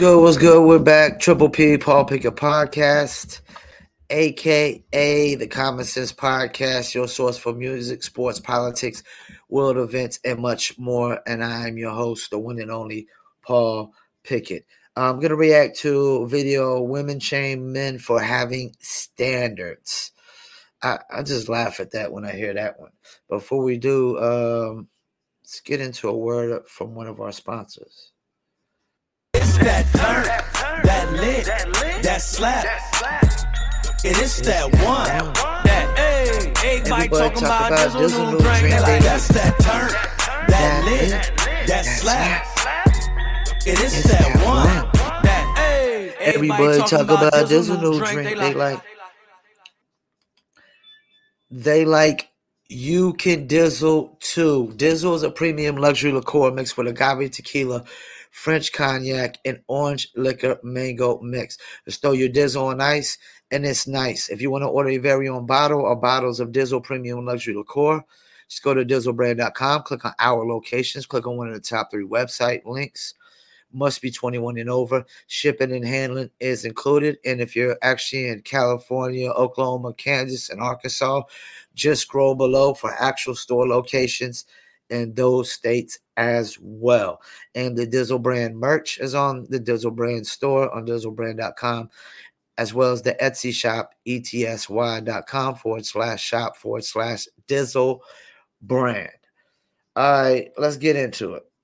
good? What's good? We're back. Triple P, Paul Pickett Podcast, aka the Common Sense Podcast, your source for music, sports, politics, world events, and much more. And I'm your host, the one and only Paul Pickett. I'm going to react to video Women Shame Men for Having Standards. I just laugh at that when I hear that one. Before we do, let's get into a word from one of our sponsors. It's that turn, that lit, that slap. It is that one, that everybody talking about Dizzle new drink. They like, that's that turn, that lit, that slap. It is that one, that everybody talk about Dizzle new drink. They like you can Dizzle too. Dizzle is a premium luxury liqueur mixed with agave tequila, French cognac, and orange liquor mango mix. Just throw your Dizzle on ice, and it's nice. If you want to order your very own bottle or bottles of Dizzle Premium Luxury Liqueur, just go to DizzleBrand.com, click on our locations, click on one of the top 3 website links. Must be 21 and over. Shipping and handling is included. And if you're actually in California, Oklahoma, Kansas, and Arkansas, just scroll below for actual store locations in those states as well. And the Dizzle Brand merch is on the Dizzle Brand store on DizzleBrand.com, as well as the Etsy shop, etsy.com/shop/Dizzle Brand. All right, let's get into it.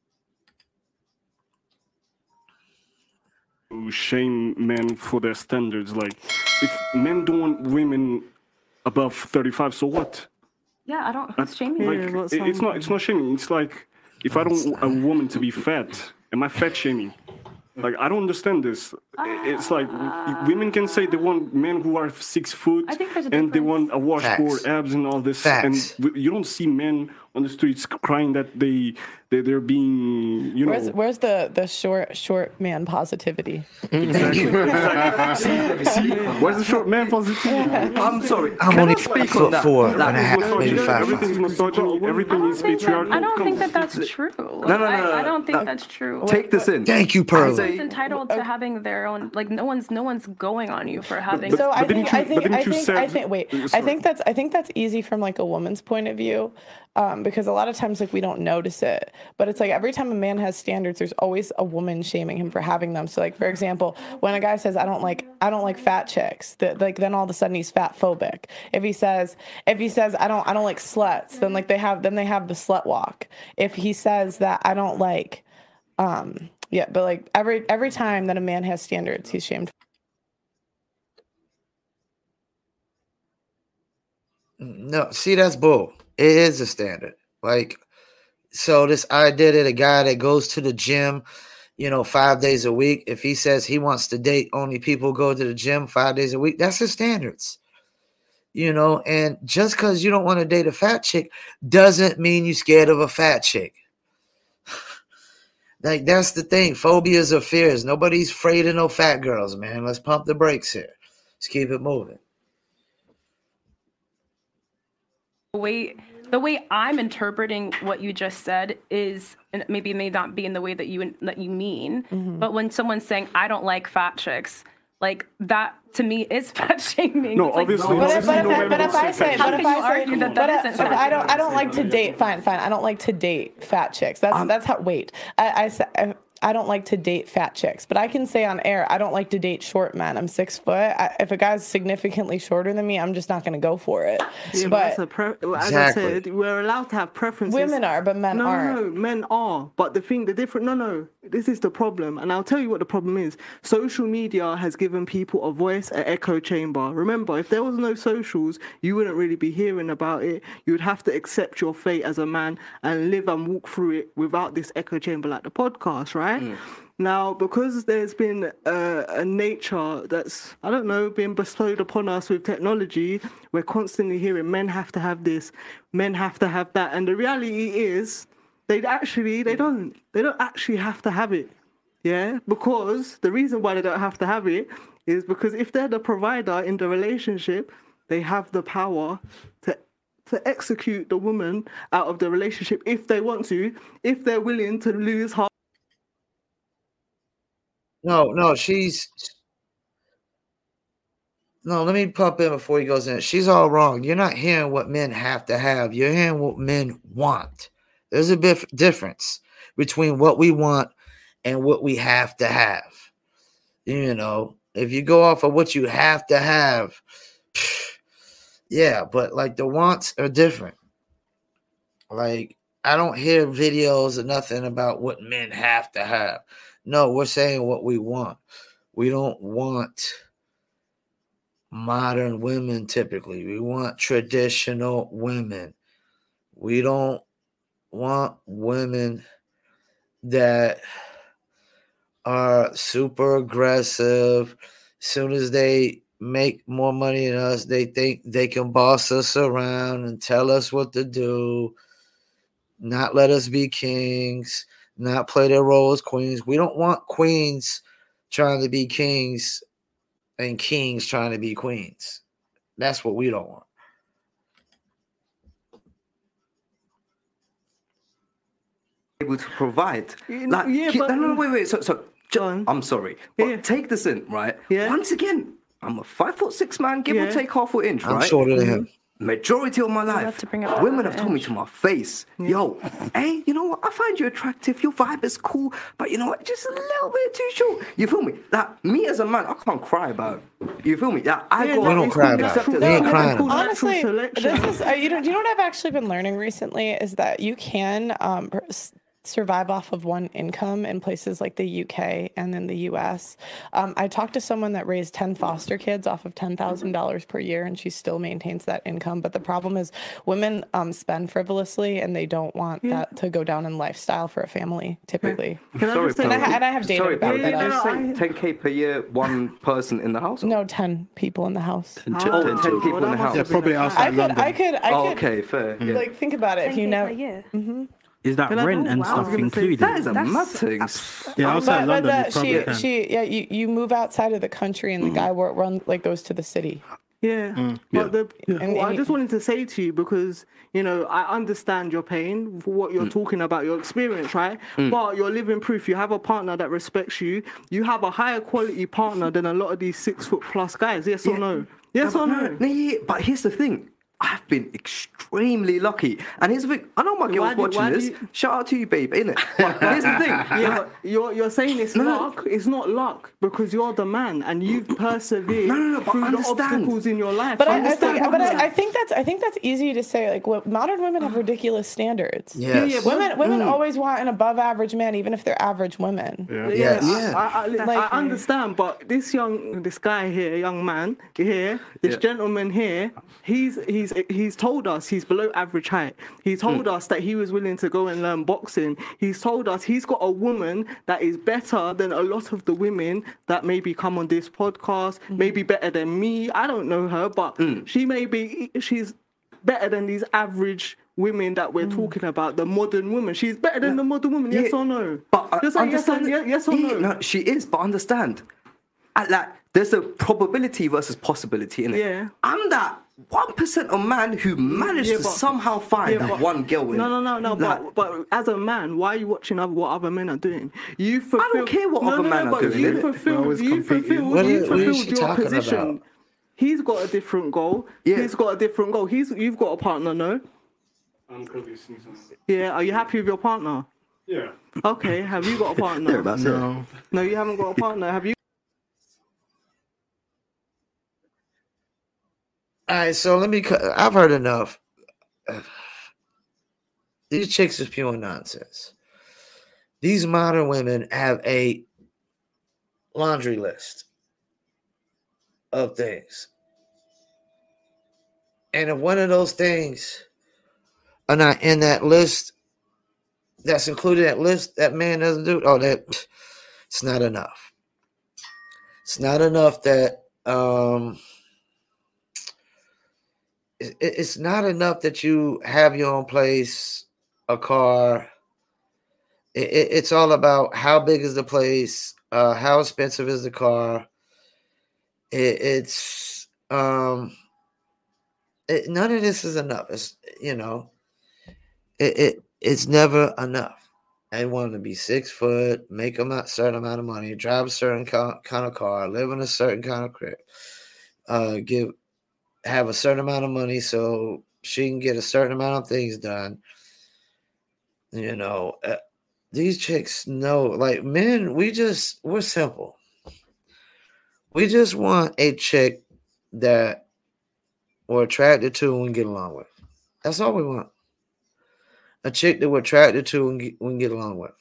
Shame men for their standards. Like, if men don't want women above 35, so what? Yeah, I don't. Who's shaming? Like, it's not shaming. It's like, if I don't want a woman to be fat, am I fat shaming? Like, I don't understand this. It's like women can say they want men who are 6 foot and they want a washboard, abs, and all this. Facts. And you don't see men on the streets crying that they're being, you know. Where's the short man positivity? Exactly. See, where's the short man positivity? I'm sorry. I'm only 4'4" and a half, maybe 5. Everything's misogyny. Everything is patriarchal. I don't think that's true. No. I don't think that's true. Take this in. Thank you, Pearl. Everyone's entitled to having their own. Like no one's going on you for having. So I think I that's easy from like a woman's point of view, because a lot of times like we don't notice it, but it's like every time a man has standards, there's always a woman shaming him for having them. So like for example, when a guy says I don't like fat chicks, that like then all of a sudden he's fat phobic. If he says I don't like sluts, then they have the slut walk. If he says that I don't like yeah, but like every time that a man has standards, he's shamed. No, see, that's bull. It is a standard. Like, so this idea that a guy that goes to the gym, 5 days a week, if he says he wants to date only people who go to the gym 5 days a week, that's his standards. And just because you don't want to date a fat chick doesn't mean you're scared of a fat chick. Like, that's the thing. Phobias are fears. Nobody's afraid of no fat girls, man. Let's pump the brakes here. Let's keep it moving. The way I'm interpreting what you just said is, and maybe it may not be in the way that you mean, but when someone's saying I don't like fat chicks, like that to me is fat shaming. No, obviously. But if I say I don't like to date. Fine. I don't like to date fat chicks. That's how. Wait, I don't like to date fat chicks, but I can say on air, I don't like to date short men. I'm 6 foot. If a guy's significantly shorter than me, I'm just not going to go for it. Yeah, but as I said, we're allowed to have preferences. Women are, but men aren't. No, men are. But this is the problem. And I'll tell you what the problem is. Social media has given people a voice, an echo chamber. Remember, if there was no socials, you wouldn't really be hearing about it. You would have to accept your fate as a man and live and walk through it without this echo chamber like the podcast, right? Now, because there's been a nature that's, being bestowed upon us with technology, we're constantly hearing men have to have this, men have to have that. And the reality is they don't actually have to have it. Yeah, because the reason why they don't have to have it is because if they're the provider in the relationship, they have the power to execute the woman out of the relationship if they want to, if they're willing to lose half. No, she's no. Let me pop in before he goes in. She's all wrong. You're not hearing what men have to have. You're hearing what men want. There's a bit difference between what we want and what we have to have. You know, if you go off of what you have to have, yeah, but like the wants are different. Like, I don't hear videos or nothing about what men have to have. No, we're saying what we want. We don't want modern women typically. We want traditional women. We don't want women that are super aggressive. As soon as they make more money than us, they think they can boss us around and tell us what to do, not let us be kings, not play their role as queens. We don't want queens trying to be kings and kings trying to be queens. That's what we don't want. Able to provide. Yeah, Wait. So I'm sorry, but take this in, right? Yeah. Once again, I'm a 5'6" man, give or take half an inch, I'm right? shorter than him. Majority of my life, to bring up women that have told me to my face, yo, hey, you know what? I find you attractive. Your vibe is cool, but you know what? Just a little bit too short. You feel me? That me as a man, I can't cry about it. You feel me? That I go. We don't cry about it. We ain't crying. Honestly, this is you know what I've actually been learning recently is that you can survive off of one income in places like the UK and in the US. I talked to someone that raised 10 foster kids off of $10,000 per year, and she still maintains that income. But the problem is women spend frivolously, and they don't want that to go down in lifestyle for a family, typically. Sorry, And I have data about did that. you say 10K per year, one person in the house? No, 10 people in the house. 10 people in the house. Yeah, probably outside London. I could, Okay, fair. Yeah. like, think about it. If you know, Is that rent and stuff included? That is a mad thing. Yeah, outside London, you probably can. you move outside of the country, and the guy goes to the city. Yeah, but I just wanted to say to you, because you know I understand your pain for what you're talking about, your experience, right? But you're living proof. You have a partner that respects you. You have a higher quality partner than a lot of these 6-foot+ guys. Yes or no? Yes or no? But here's the thing. I've been extremely lucky. And here's the thing. I know my girl's watching this. Shout out to you, babe, innit? But here's the thing. Yeah, but you're saying it's luck. It's not luck because you're the man and you've persevered through the obstacles in your life. But I think that's easy to say. Like, modern women have ridiculous standards. Yes. Women always want an above average man, even if they're average women. I understand, but this guy here, young man here, this gentleman here, he's told us he's below average height. He told us that he was willing to go and learn boxing. He's told us he's got a woman that is better than a lot of the women that maybe come on this podcast, maybe better than me. I don't know her, but she's better than these average women that we're talking about, the modern woman. She's better than the modern woman, yes or no? But just understand, yes or no? No, she is, but understand. There's a probability versus possibility in it. Yeah. I'm that 1% of man who managed to somehow find that one girl. No. But as a man, why are you watching what other men are doing? I don't care what other men are doing. You fulfilled your position. He's got a different goal. Yeah. He's got a different goal. You've got a partner, no? I'm currently sneezing. Yeah. Are you happy with your partner? Yeah. Okay. Have you got a partner? No, you haven't got a partner. Have you? All right, so I've heard enough. These chicks is pure nonsense. These modern women have a laundry list of things. And if one of those things are not in that list, that's included in that list, that man doesn't do, it's not enough. It's not enough that, it's not enough that you have your own place, a car. It's all about how big is the place, how expensive is the car. None of this is enough. It's it's never enough. They want to be 6 foot, make a certain amount of money, drive a certain kind of car, live in a certain kind of crib, have a certain amount of money so she can get a certain amount of things done. You know, these chicks know, like men, we're simple. We just want a chick that we're attracted to and get along with. That's all we want. A chick that we're attracted to and we can get along with.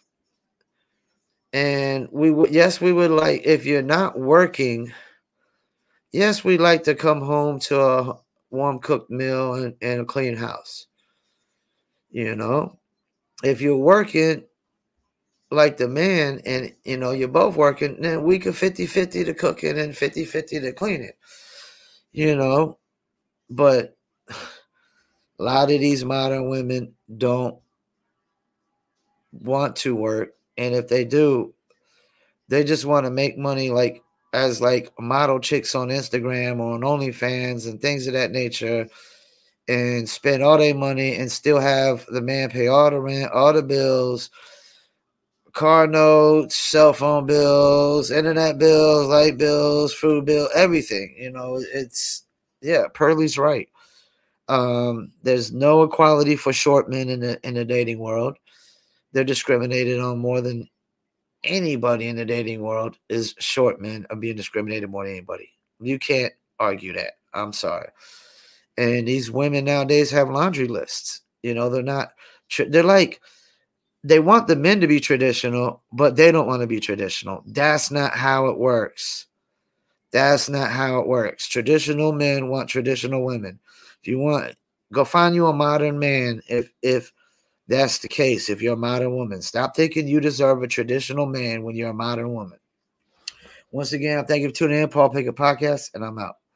And we would like, if you're not working, yes, we'd like to come home to a warm cooked meal and a clean house. You know, if you're working like the man and, you know, you're both working, then we could 50-50 to cook it and 50-50 to clean it. You know, but a lot of these modern women don't want to work. And if they do, they just want to make money like as like model chicks on Instagram or on OnlyFans and things of that nature, and spend all their money and still have the man pay all the rent, all the bills, car notes, cell phone bills, internet bills, light bills, food bill, everything. You know, Pearlie's right. There's no equality for short men in the dating world. They're discriminated on more than anybody in the dating world. Is short men are being discriminated more than anybody. You can't argue that. I'm sorry. And these women nowadays have laundry lists. You know, they're like, they want the men to be traditional, but they don't want to be traditional. That's not how it works. That's not how it works. Traditional men want traditional women. If you want, go find you a modern man. If that's the case, if you're a modern woman, stop thinking you deserve a traditional man when you're a modern woman. Once again, thank you for tuning in. Paul Pickett Podcast, and I'm out.